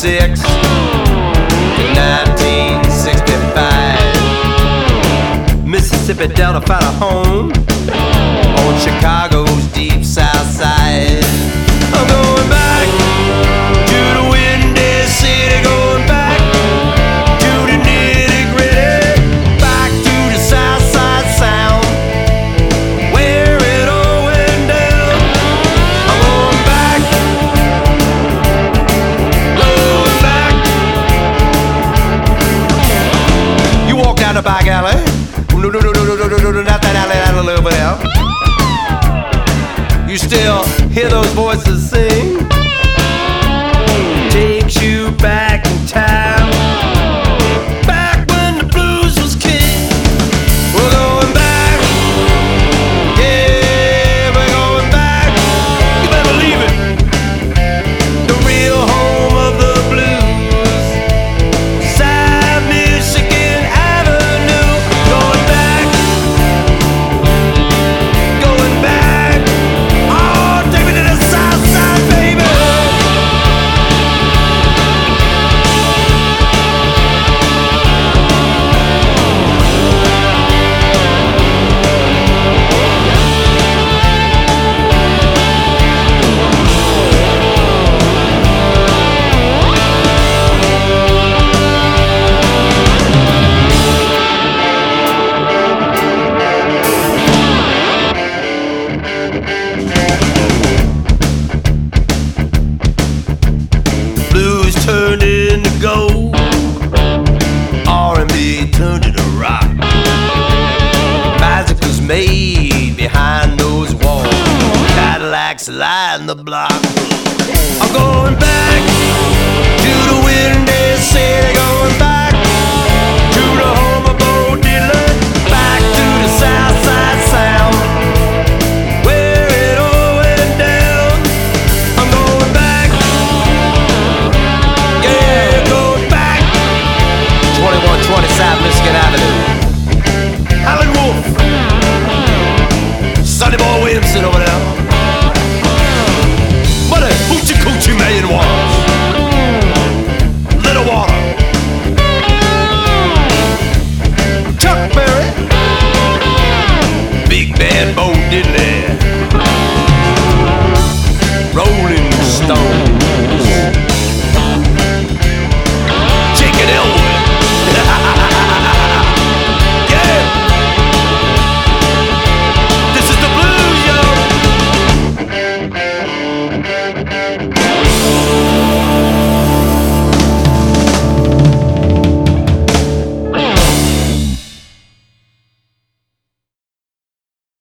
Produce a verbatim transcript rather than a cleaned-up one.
sixty-six to nineteen sixty-five. Mississippi Delta found a home on Chicago's deep south side. I'm going back to the Windy City, going back to the nitty-gritty, back to the south side sound, where it all went down. I'm going back, going back. You walk down the back alley, no, no, no, no, no, no, no, no, not that alley, that little bit out. You still hear those voices sing. Takes you back in time, back when the blues was king. We're going back, yeah, we're going back. You better believe it. The real home of the blues, South Michigan Avenue. Going back, going back. Oh, take me to the south side, baby. Blues turned into gold, R and B turned into rock. Magic was made behind those walls, Cadillacs line the block. I'm going back